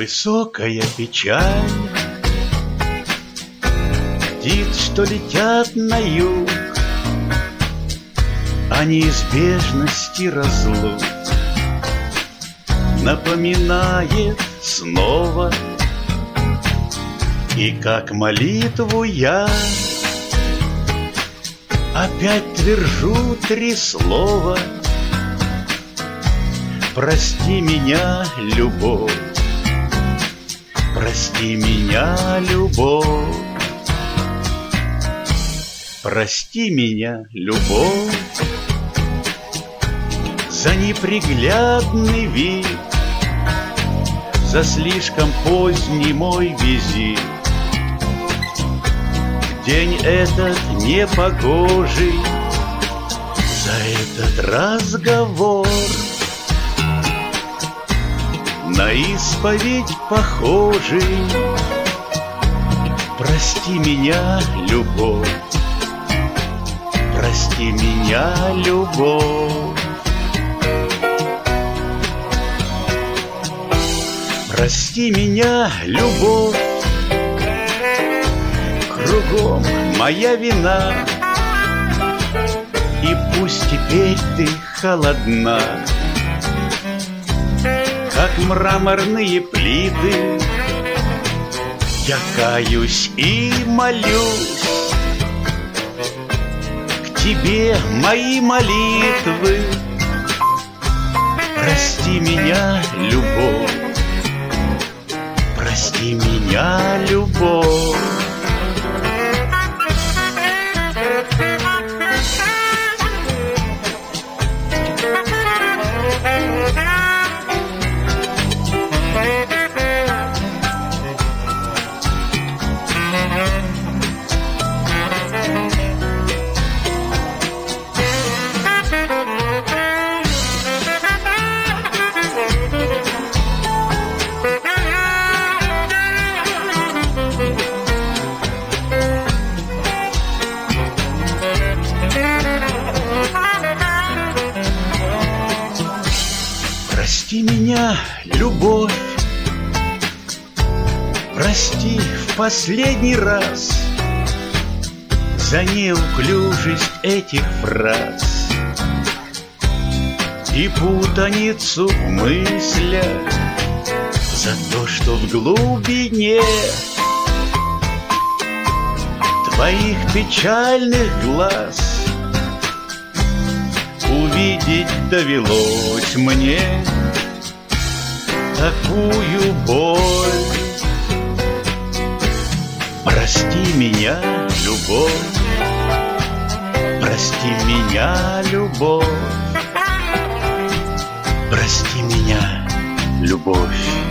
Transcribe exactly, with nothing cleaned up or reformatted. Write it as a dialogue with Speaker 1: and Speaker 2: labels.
Speaker 1: Высокая печаль птиц, что летят на юг, о неизбежности разлук напоминает снова. И как молитву я опять твержу три слова: прости меня, любовь, прости меня, любовь, прости меня, любовь, за неприглядный вид, за слишком поздний мой визит. День этот непогожий, за этот разговор на исповедь похожий. Прости меня, любовь, прости меня, любовь, прости меня, любовь, кругом моя вина, и пусть теперь ты холодна, как мраморные плиты. Я каюсь и молюсь к тебе, мои молитвы. Прости меня, любовь, прости меня, любовь. Прости меня, любовь, прости в последний раз за неуклюжесть этих фраз и путаницу в мыслях, за то, что в глубине твоих печальных глаз увидеть довелось мне такую боль. Прости меня, любовь, прости меня, любовь, прости меня, любовь.